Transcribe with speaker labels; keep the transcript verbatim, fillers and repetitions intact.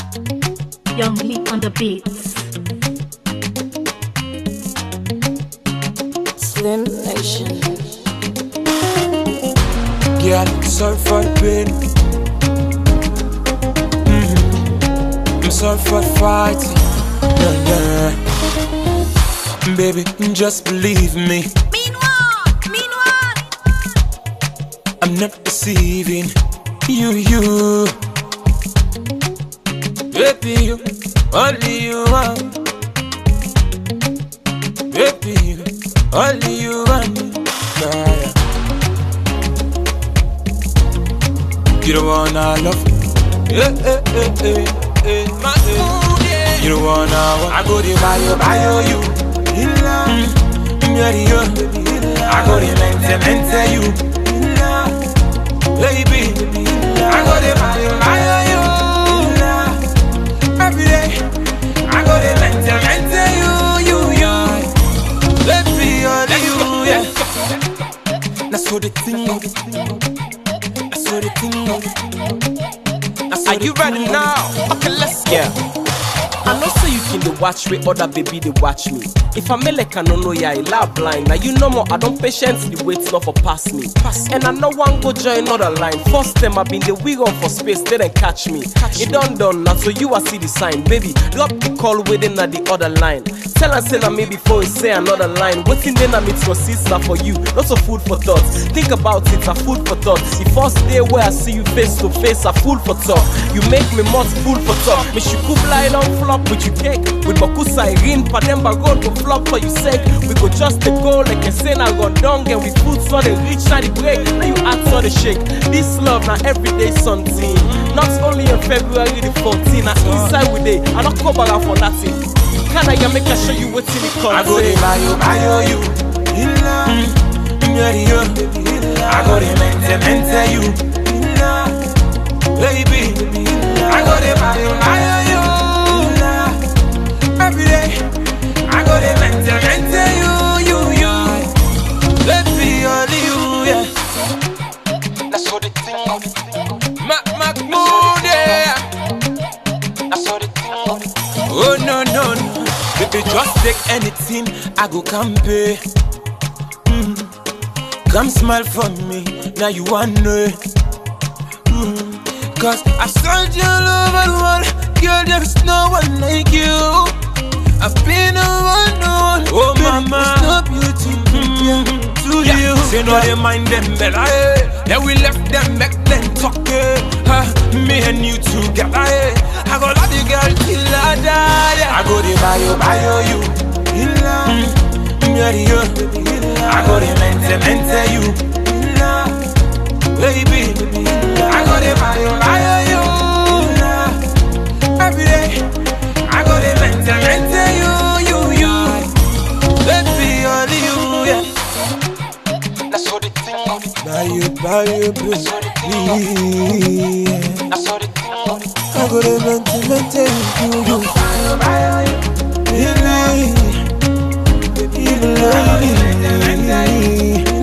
Speaker 1: Young Lee on the beats.
Speaker 2: Slim Nation.
Speaker 3: Girl, sorry for the pain. Mm-hmm. I'm sorry for the fight. Yeah, yeah. Baby, just believe me.
Speaker 2: Meanwhile, meanwhile,
Speaker 3: I'm not deceiving you, you. Baby, you, only you want. Baby, you, only you want. Yeah, yeah. You the one I love. Yeah, yeah, yeah, yeah, yeah. My, yeah. You the one I want. I go to buy you, buy you. In love. Mm, yeah, yeah. I go to mente, mente you. In love. Baby. I go to buy you, buy you. In love. Every day. I go to mente, mente you, you, you. Baby, only you, yeah. That's what the thing is.
Speaker 4: Are you ready now? Okay, let's go. Yeah. I know say you can dey watch me, other baby they watch me. If I'm like I don't know ya, I love blind. Now you know more, I don't patiently wait not for pass me. Pass and I know one go join another line. First time I been the wig on for space, they didn't catch me. Catch it done done, now so you I see the sign. Baby, drop the call within at the other line. Tell her say na me before you say another line. Waiting then I meet your sister for you, lots of food for thought. Think about it, a food for thought. The first day where I see you face to face, a food for talk. You make me much food for talk. Me she could lie down flop with you cake. With Bakusa Irene, Pademba road go flop for you sake. We go just to go like a say I got down and we food so they reach now the break. Now you act so the shake. This love now everyday something. Not only on February the fourteenth, now inside we day. I don't cover out for nothing. Can I make I show you what's in the country?
Speaker 3: I go to buy you, buy you. In love. Mm, yeah, yeah. I go to mente, mente you. In love. Baby. I go to buy you, buy you. In love. Every day. I go to mente, mente you, you, you. Baby, only you, yeah. That's what the thing of. Mac, Mac, mood, yeah. That's what the thing of. Oh, no, no, no. Baby, just take anything, I go campaign. Mm. Come smile for me, now you want know. Mm. Cause I've sold you all over the world, girl, there is no one like you. I've been around the world, oh mama, there's no beauty mm-hmm. to yeah. you. Say no, they mind them better, eh. Then we left them, make them talk, eh. Huh. Me and you together, eh. I go love the girl till I die, yeah. I go to buy you, buy you, in love. Mm. Yeah, yeah. I go to mente, mente you, in love. Baby, I go to buy you, buy you, in love. Every day, I go to mente, mente you, you, you. Baby, only you, yeah. That's what the thing of. Buy you, buy you, baby. That's what the thing of. I go to mente, mente you, you. Buy you, buy you, in love. In love.